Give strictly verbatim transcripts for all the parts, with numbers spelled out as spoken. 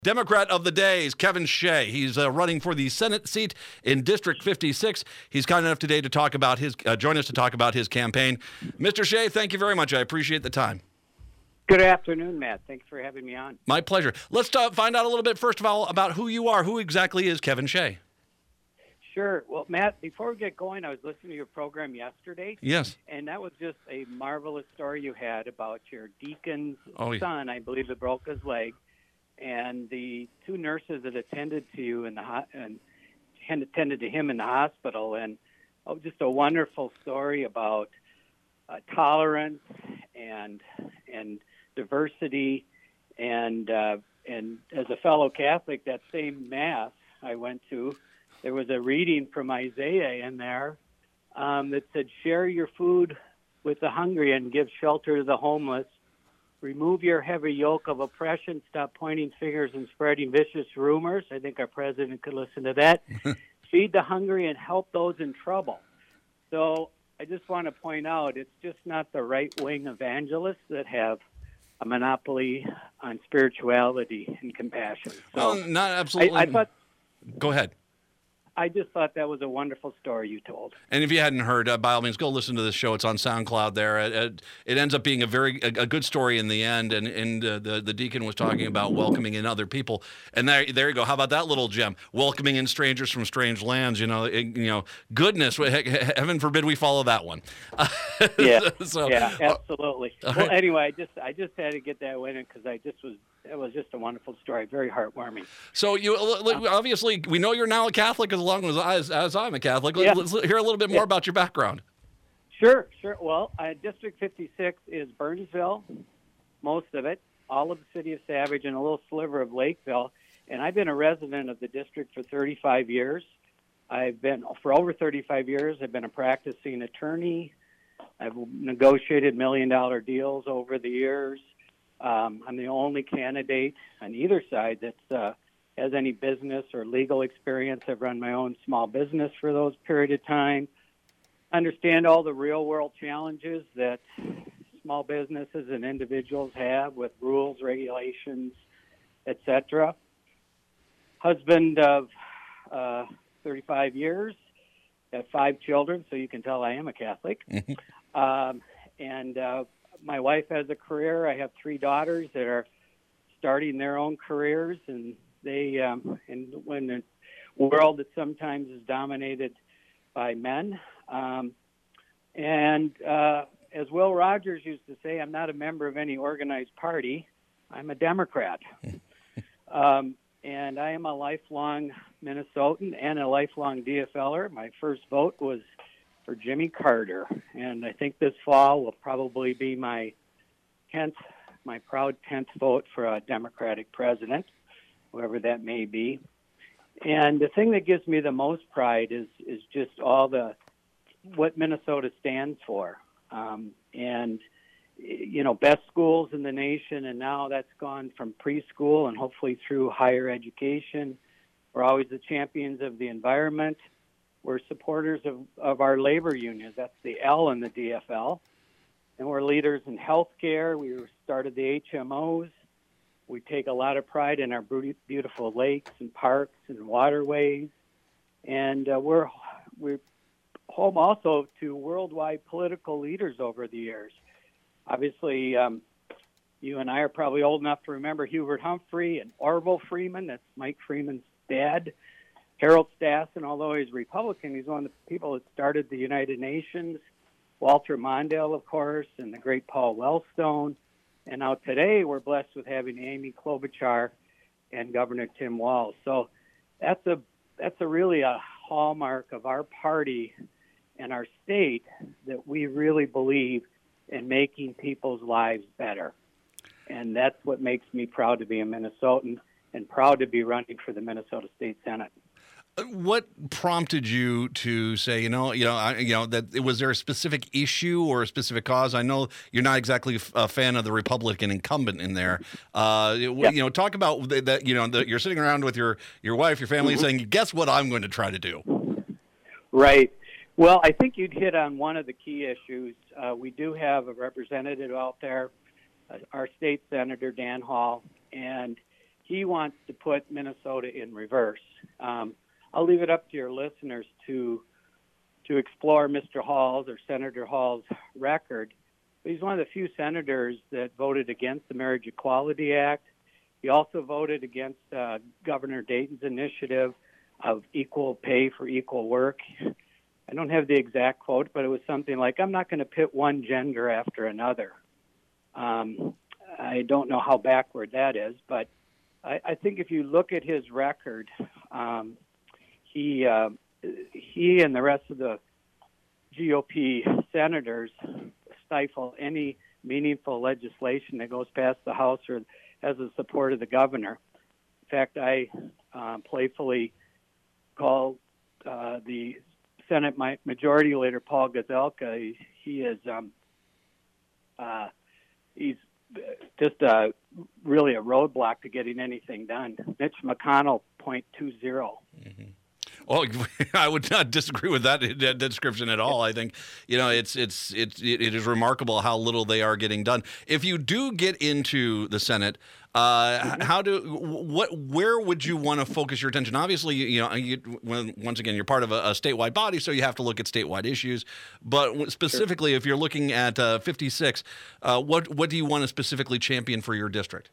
Democrat of the day is Kevin Shea. He's uh, running for the Senate seat in District fifty-six. He's kind enough today to talk about his, uh, join us to talk about his campaign. Mister Shea, thank you very much. I appreciate the time. Good afternoon, Matt. Thanks for having me on. My pleasure. Let's uh, find out a little bit, first of all, about who you are. Who exactly is Kevin Shea? Sure. Well, Matt, before we get going, I was listening to your program yesterday. Yes. And that was just a marvelous story you had about your deacon's oh, yeah. son, I believe, that broke his leg. And the two nurses that attended to you in the ho- and attended to him in the hospital, and oh, just a wonderful story about uh, tolerance and and diversity, and uh, and as a fellow Catholic, that same mass I went to, there was a reading from Isaiah in there um, that said, "Share your food with the hungry and give shelter to the homeless. Remove your heavy yoke of oppression. Stop pointing fingers and spreading vicious rumors." I think our president could listen to that. "Feed the hungry and help those in trouble." So I just want to point out, it's just not the right-wing evangelists that have a monopoly on spirituality and compassion. So well, not absolutely. I, I thought. Go ahead. I just thought that was a wonderful story you told. And if you hadn't heard, uh, by all means, go listen to this show. It's on SoundCloud there. It, it, it ends up being a very a, a good story in the end, and, and uh, the, the deacon was talking about welcoming in other people. And there there you go. How about that little gem? Welcoming in strangers from strange lands. You know, it, you know, goodness, heaven forbid we follow that one. yeah, so, yeah, absolutely. Uh, well, anyway, I just I just had to get that one in because I just was it was just a wonderful story, very heartwarming. So you obviously we know you're now a Catholic as long as I, as, as I'm a Catholic. Yeah. Let's hear a little bit more yeah. about your background. Sure, sure. Well, uh, District fifty-six is Burnsville, most of it, all of the city of Savage, and a little sliver of Lakeville. And I've been a resident of the district for thirty-five years. I've been, for over thirty-five years, I've been a practicing attorney. I've negotiated million-dollar deals over the years. Um, I'm the only candidate on either side that uh, has any business or legal experience. I've run my own small business for those period of time. Understand all the real-world challenges that small businesses and individuals have with rules, regulations, et cetera. Husband of uh, thirty-five years, have five children, so you can tell I am a Catholic. um, and uh, my wife has a career. I have three daughters that are starting their own careers, and they, um, and when the world that sometimes is dominated by men. Um, and uh, as Will Rogers used to say, I'm not a member of any organized party. I'm a Democrat. um, and I am a lifelong Minnesotan and a lifelong D F L er. My first vote was for Jimmy Carter, and I think this fall will probably be my tenth, my proud tenth vote for a Democratic president, whoever that may be. And the thing that gives me the most pride is is just all the what Minnesota stands for, um, and you know, best schools in the nation, and now that's gone from preschool and hopefully through higher education. We're always the champions of the environment. We're supporters of, of our labor unions. That's the L in the D F L. And we're leaders in healthcare. We started the H M Os. We take a lot of pride in our beautiful lakes and parks and waterways. And uh, we're, we're home also to worldwide political leaders over the years. Obviously, um, you and I are probably old enough to remember Hubert Humphrey and Orville Freeman. That's Mike Freeman's dad. Harold Stassen, although he's Republican, he's one of the people that started the United Nations. Walter Mondale, of course, and the great Paul Wellstone. And now today we're blessed with having Amy Klobuchar and Governor Tim Walz. So that's a that's a really a hallmark of our party and our state, that we really believe in making people's lives better. And that's what makes me proud to be a Minnesotan and proud to be running for the Minnesota State Senate. What prompted you to say, you know, you know, I, you know, that was there a specific issue or a specific cause? I know you're not exactly a fan of the Republican incumbent in there. Uh, yeah. You know, talk about that. You know, the, you're sitting around with your your wife, your family, mm-hmm. saying, "Guess what I'm going to try to do." Right. Well, I think you'd hit on one of the key issues. Uh, we do have a representative out there, uh, our state senator Dan Hall, and he wants to put Minnesota in reverse. Um, I'll leave it up to your listeners to to explore Mister Hall's or Senator Hall's record. But he's one of the few senators that voted against the Marriage Equality Act. He also voted against uh, Governor Dayton's initiative of equal pay for equal work. I don't have the exact quote, but it was something like, I'm not going to pit one gender after another. Um, I don't know how backward that is, but I, I think if you look at his record, um, he uh, he and the rest of the G O P senators stifle any meaningful legislation that goes past the House or has the support of the governor. In fact, I uh, playfully call uh, the Senate Majority Leader Paul Gazelka. He, he is um, uh, he's just uh, really a roadblock to getting anything done. Mitch McConnell, point two zero. Mm-hmm. Well, I would not disagree with that, that description at all. I think, you know, it's it's it's it is remarkable how little they are getting done. If you do get into the Senate, uh, mm-hmm. how do what where would you want to focus your attention? Obviously, you know, you, when, once again, you're part of a, a statewide body, so you have to look at statewide issues. But specifically, sure. if you're looking at uh, fifty-six, uh, what what do you want to specifically champion for your district?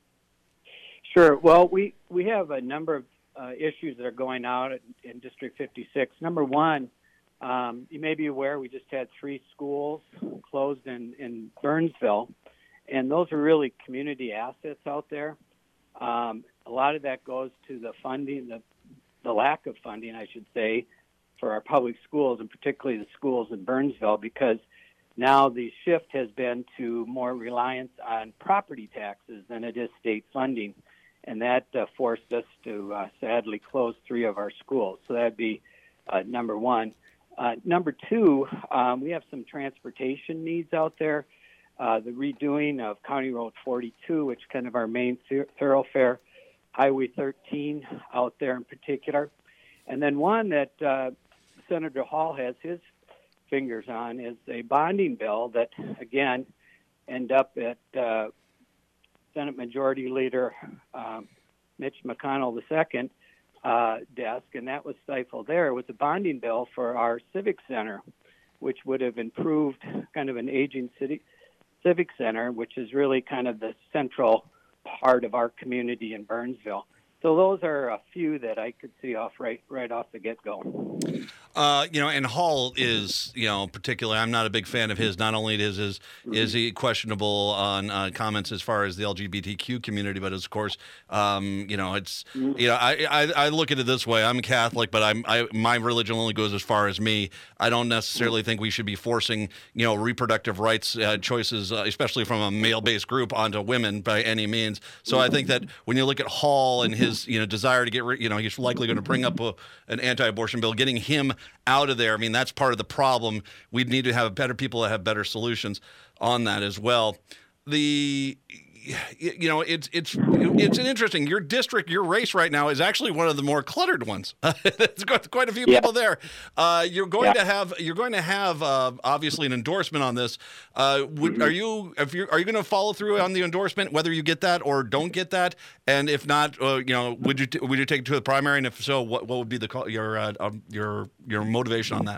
Sure. Well, we we have a number of Uh, issues that are going out in District fifty-six. Number one, um, you may be aware we just had three schools closed in, in Burnsville, and those are really community assets out there. Um, a lot of that goes to the funding, the, the lack of funding, I should say, for our public schools, and particularly the schools in Burnsville, because now the shift has been to more reliance on property taxes than it is state funding. And that uh, forced us to uh, sadly close three of our schools. So that'd be uh, number one. Uh, number two, um, we have some transportation needs out there. Uh, the redoing of County Road forty-two, which is kind of our main th- thoroughfare, Highway thirteen out there in particular. And then one that uh, Senator Hall has his fingers on is a bonding bill that, again, end up at uh, Senate Majority Leader um, Mitch McConnell the second uh, desk, and that was stifled there. It was a bonding bill for our Civic Center, which would have improved kind of an aging city Civic Center, which is really kind of the central part of our community in Burnsville. So those are a few that I could see off right right off the get-go. Uh, you know, and Hall is, you know, particularly, I'm not a big fan of his. Not only is his, mm-hmm. is he questionable on uh, comments as far as the L G B T Q community, but of course, um, you know, it's, mm-hmm. you know, I, I I look at it this way. I'm Catholic, but I'm I my religion only goes as far as me. I don't necessarily mm-hmm. think we should be forcing, you know, reproductive rights uh, choices, uh, especially from a male-based group, onto women by any means. So mm-hmm. I think that when you look at Hall and his, you know, desire to get, rid, you know, he's likely going to bring up a, an anti-abortion bill, getting him out of there. I mean, that's part of the problem. We need to have better people that have better solutions on that as well. The, you know, it's it's it's an interesting. Your district, your race right now is actually one of the more cluttered ones. It's got quite a few yeah. people there. Uh, you're going yeah. to have you're going to have uh, obviously an endorsement on this. Uh, would, mm-hmm. Are you if you are you going to follow through on the endorsement, whether you get that or don't get that? And if not, uh, you know, would you t- would you take it to the primary? And if so, what what would be the your uh, um, your your motivation on that?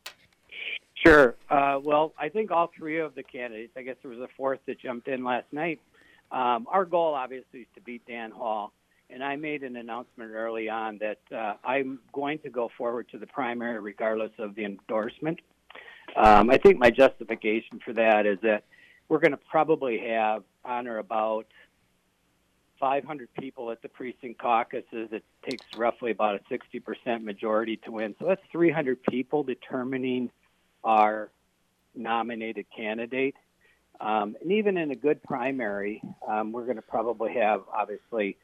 Sure. Uh, well, I think all three of the candidates. I guess there was a fourth that jumped in last night. Um, our goal, obviously, is to beat Dan Hall, and I made an announcement early on that uh, I'm going to go forward to the primary regardless of the endorsement. Um, I think my justification for that is that we're going to probably have on or about five hundred people at the precinct caucuses. It takes roughly about a sixty percent majority to win. So that's three hundred people determining our nominated candidate. Um, and even in a good primary, um, we're going to probably have, obviously,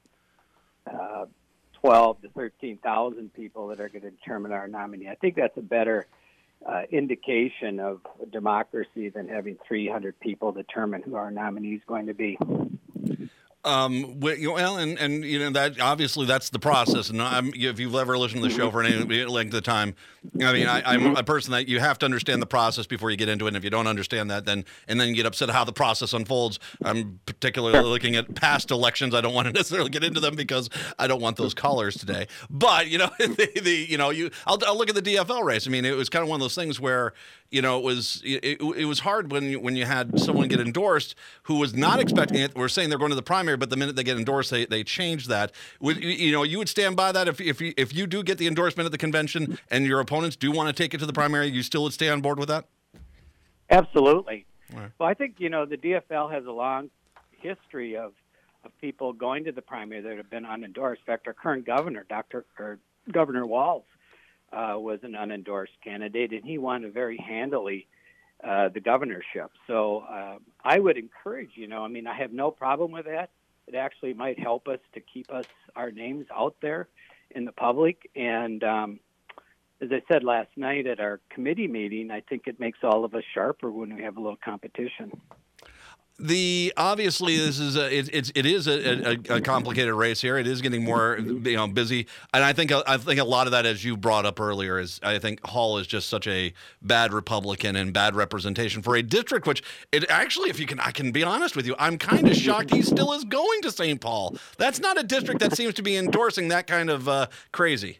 uh, twelve to thirteen thousand people that are going to determine our nominee. I think that's a better uh, indication of democracy than having three hundred people determine who our nominee is going to be. Um, well, and, and you know that obviously that's the process. And I'm, if you've ever listened to the show for any length of time, I mean, I, I'm a person that you have to understand the process before you get into it. And if you don't understand that, then and then you get upset how the process unfolds. I'm particularly looking at past elections. I don't want to necessarily get into them because I don't want those callers today. But you know, the, the you know you I'll, I'll look at the D F L race. I mean, it was kind of one of those things where you know it was it, it, it was hard when you, when you had someone get endorsed who was not expecting it. We're saying they're going to the primary, but the minute they get endorsed, they they change that. Would you know you would stand by that if if you, if you do get the endorsement at the convention and your opponents do want to take it to the primary, you still would stay on board with that? Absolutely. Right. Well, I think you know the D F L has a long history of of people going to the primary that have been unendorsed. In fact, our current governor, Doctor or Governor Walz, uh, was an unendorsed candidate, and he won very handily uh, the governorship. So uh, I would encourage, you know, I mean, I have no problem with that. It actually might help us to keep us our names out there in the public. And um, as I said last night at our committee meeting, I think it makes all of us sharper when we have a little competition. The obviously this is a it, it's it is a, a, a complicated race here. It is getting more you know busy, and I think I think a lot of that, as you brought up earlier, is I think Hall is just such a bad Republican and bad representation for a district. Which it actually, if you can, I can be honest with you, I'm kind of shocked he still is going to Saint Paul. That's not a district that seems to be endorsing that kind of uh, crazy.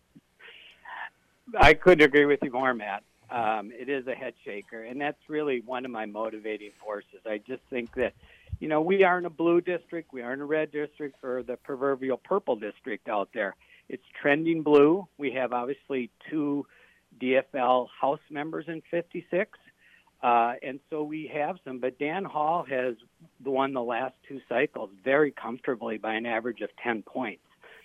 I couldn't agree with you more, Matt. Um, it is a head shaker, and that's really one of my motivating forces. I just think that, you know, we aren't a blue district, we aren't a red district, or the proverbial purple district out there. It's trending blue. We have obviously two D F L House members in fifty-six, uh, and so we have some. But Dan Hall has won the last two cycles very comfortably by an average of ten points.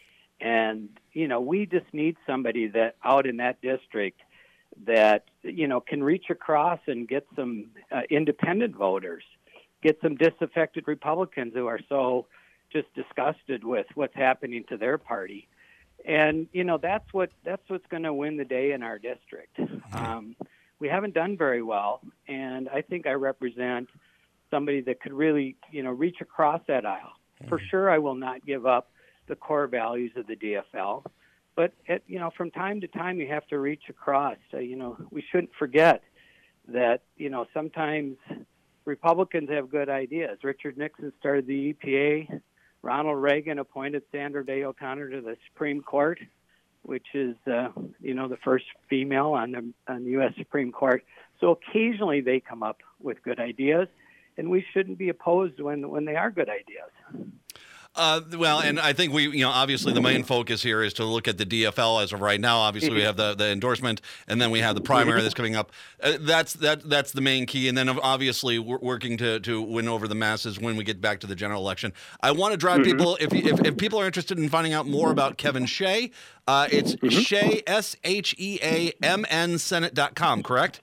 And, you know, we just need somebody that out in that district that, you know, can reach across and get some uh, independent voters, get some disaffected Republicans who are so just disgusted with what's happening to their party. And, you know, that's what that's what's going to win the day in our district. Um, we haven't done very well, and I think I represent somebody that could really, you know, reach across that aisle. For sure, I will not give up the core values of the D F L. But, at, you know, from time to time, you have to reach across. Uh, you know, we shouldn't forget that, you know, sometimes Republicans have good ideas. Richard Nixon started the E P A. Ronald Reagan appointed Sandra Day O'Connor to the Supreme Court, which is, uh, you know, the first female on the, on the U S Supreme Court. So occasionally they come up with good ideas, and we shouldn't be opposed when, when they are good ideas. Uh, well, and I think we, you know, obviously the main focus here is to look at the D F L as of right now. Obviously, we have the, the endorsement, and then we have the primary that's coming up. Uh, that's that that's the main key, and then obviously we're working to to win over the masses when we get back to the general election. I want to drive mm-hmm. people if, if if people are interested in finding out more about Kevin Shea, uh, it's mm-hmm. Shea S H E A M N Senate dot com, correct?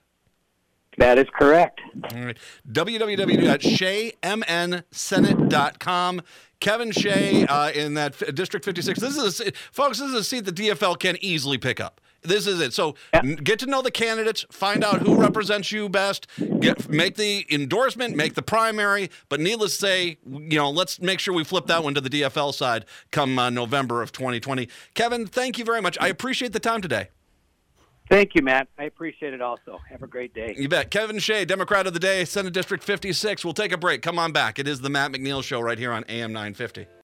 That is correct. All right. w w w dot shea m n senate dot com. Kevin Shea uh, in that f- District fifty-six. This is, a, folks, this is a seat the D F L can easily pick up. This is it. So yeah. n- get to know the candidates, find out who represents you best, get make the endorsement, make the primary. But needless to say, you know, let's make sure we flip that one to the D F L side come uh, November of twenty twenty. Kevin, thank you very much. I appreciate the time today. Thank you, Matt. I appreciate it also. Have a great day. You bet. Kevin Shea, Democrat of the Day, Senate District fifty-six. We'll take a break. Come on back. It is the Matt McNeil Show right here on A M nine fifty.